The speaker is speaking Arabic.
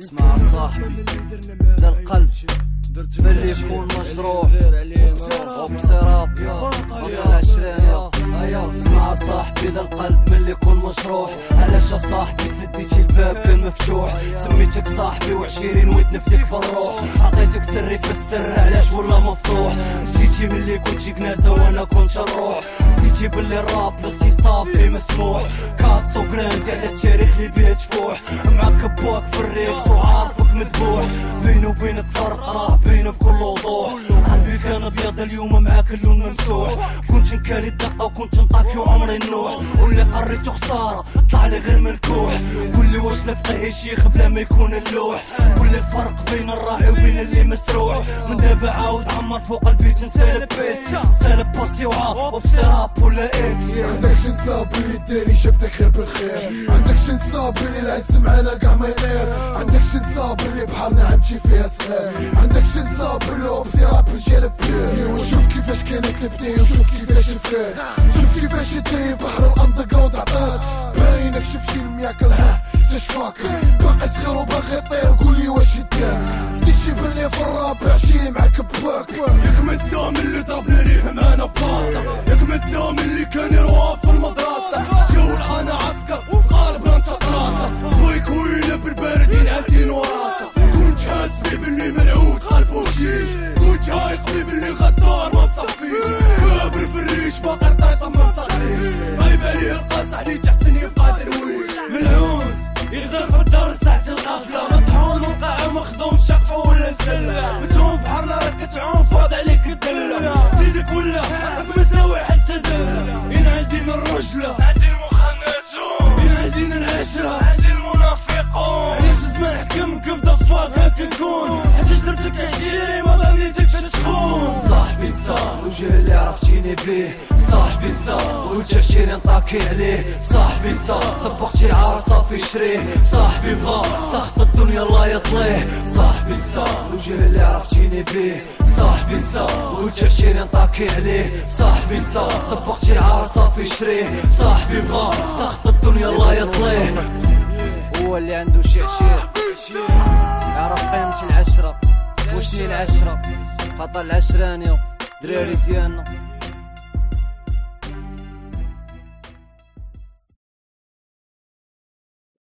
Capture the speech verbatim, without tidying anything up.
اسمع صاحبي ذا القلب ملي يكون مجروح وبسراب وقت العشرين. اسمع صاحبي ذا القلب ملي يكون مجروح. علاش صاحبي سديتي الباب كان مفتوح؟ سميتك صاحبي وعشرين وتنفدك بالروح. عطيتك سري في السر علاش ولا مفتوح؟ نسيتي ملي كنتي كنازة وانا كنت نروح. نسيتي باللي الراب الاغتصاب فيه مسموح. كاتس وكراندي على التاريخ اللي بيه تفوح. معاك بواك في الريكس وعارفك مذبوح. بيني وبينك فرق راه بينه بكل وضوح. قلبي كان ابيض اليوم معاك اللون ممسوح. كنت نكالي الدقة وكنت نطاكي وعمري نوح. واللي قريته خسارة طلع لي غير منكوح. قولي واش لفقه شيخ بلا ما يكون اللوح. قولي الفرق بين الراعي وبين اللي مسروح. من دابا عاود عمر فوق البيت نسالب بيس سالب باسي وعاب وبسراب ولا اكس. عندك شنصاب اللي داري جابتك خير بالخير. عندك شنصاب اللي العز معانا كاع ما يطير. عندك شنصاب اللي بحالنا عمشي فيها صغير. عندك شنصاب اللي بسراب رجال بير. شوف كيفاش كانت البداية وشوف كيفاش الفات. شوف كيفاش الدري بحر الاندرجراوند عطات. باينك شفتي المياكل ها جاش فاكر. باقي صغير وباغي يطير قولي واش يدار. نسيتي بلي في الراب عشي معاك بواك. ياك ما نساو من اللي ضربنا ليه معانا بلاصة. ياك ما نساو من اللي كان يروح في المدرسة. جاو انا عسكر وقالبنا انت طراسة. بويك ويلا بالباردين عادين وراسة. كنت حاسبي باللي مرعود قلبو شيش. كنت عايق بي باللي غدار ما نصفيش. كابر في الريش باقي رطيطة ما نصحيش. صايب عليه القاس عليه تحسن يبقى درويش. ملعون يقدر في الدار ساعة الغفلة. مطحون وقاع مخدوم شقفة ولا سلة. متهون بحرنا راك تعوم فاض عليك الدلة. زيدك ولا راك مساوي حتى دلة. ينعدينا الرجلة عندي المخنثون. ينعدينا العشرة عندي المنافقون. علاش زمان حكمك بدفاك هاك نكون. حتى درتك عشيري ما ظنيتك تشخون. صاحبي نسى وجه اللي عرفتيني بيه. صاحبي نسى وانت عشيري نطاكي عليه. صاحبي نسى سبقتي العار صافي شريه. صاحبي بغا سخط الدنيا الله يطليه. صاحبي نسى وجه اللي عرفتيني بيه. صاحبي نسى وانت عشيري نطاكي عليه. صاحبي نسى سبقتي العار صافي شريه. صاحبي بغا سخط الدنيا الله يطليه. هو اللي عنده شي عشير يعرف قيمة العشرة. وشني العشرة؟ خاطر العشرانية دراري ديالنا